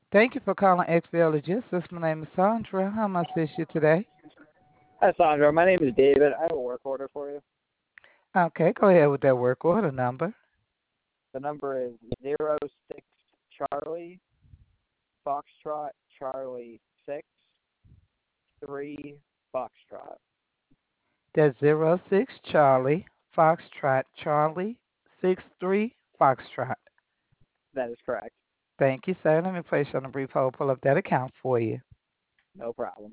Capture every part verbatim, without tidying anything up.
Thank you for calling X L Logistics. My name is Sandra. How may I assist you today? Hi, Sandra. My name is David. I have a work order for you. Okay, go ahead with that work order number. The number is zero six Charlie Foxtrot Charlie six three Foxtrot. That's zero six Charlie Foxtrot Charlie six three Foxtrot. That is correct. Thank you, sir. Let me place you on a brief hold. Pull up that account for you. No problem.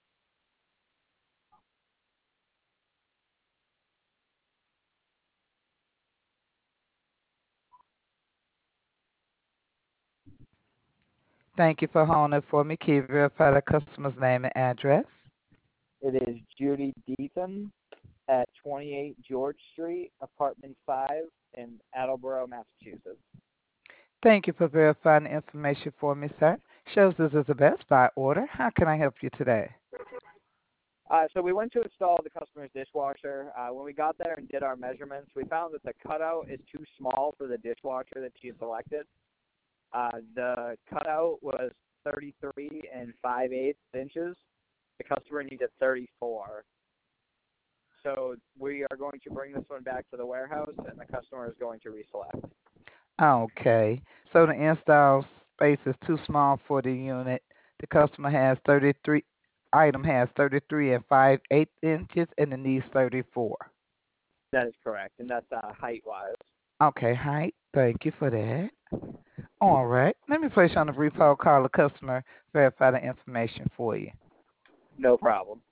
Thank you for holding it for me. Can you verify the customer's name and address? It is Judy Deaton at twenty-eight George Street, apartment five in Attleboro, Massachusetts. Thank you for verifying the information for me, sir. Shows this is a Best Buy order. How can I help you today? Uh, so we went to install the customer's dishwasher. Uh, when we got there and did our measurements, we found that the cutout is too small for the dishwasher that she selected. Uh, the cutout was thirty-three and five eighths inches. The customer needed thirty-four. So we are going to bring this one back to the warehouse, and the customer is going to reselect. Okay. So the install space is too small for the unit. The customer has thirty-three, item has thirty-three and five eighth inches and it needs thirty-four. That is correct, and that's uh, height-wise. Okay, height. Thank you for that. All right. Let me place you on a brief hold, call the customer, verify the information for you. No problem.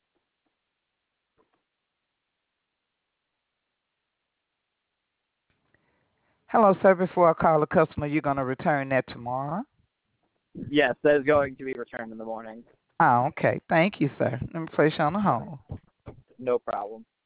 Hello, sir. Before I call the customer, you're going to return that tomorrow? Yes, that is going to be returned in the morning. Oh, okay. Thank you, sir. Let me place you on the hold. No problem.